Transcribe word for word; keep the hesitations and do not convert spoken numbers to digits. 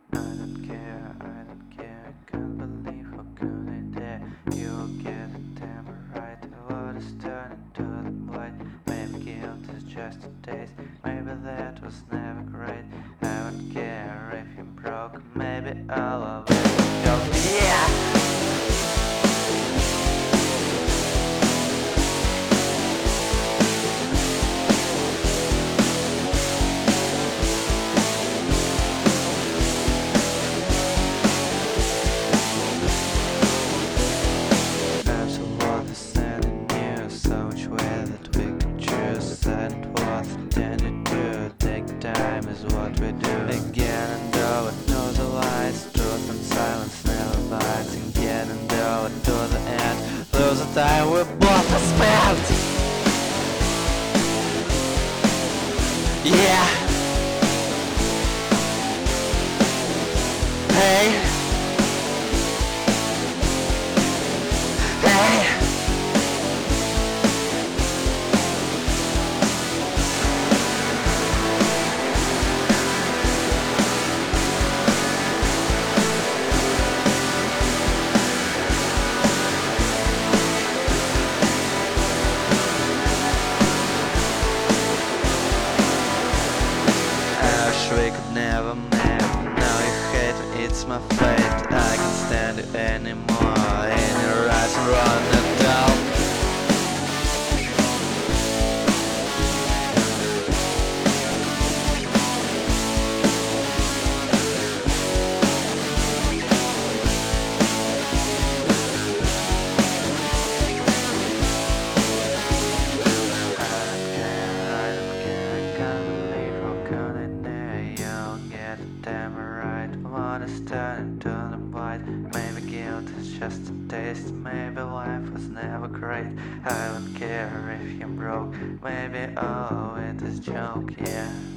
I don't care, I don't care, I can't believe how good I dare. You'll get the time right, the world is turning to the blight. Maybe guilt is just a taste, maybe that was never great. I don't care if you're broke, maybe all of it is joke. Yeah! Perhaps it was the sending news, so much way that we could choose. And what intended to take time is what we do. Again and over to the lights, truth and silence never bites. Again and over to the end, lose the time we both have spent. Yeah. Hey. Hey. I wish we could never meet. Now you hate me, it's my fate. I can't stand it anymore. In your eyes, I'm running down. Turning to the white. Maybe guilt is just a taste. Maybe life was never great. I don't care if you're broke. Maybe oh, it is joke, yeah.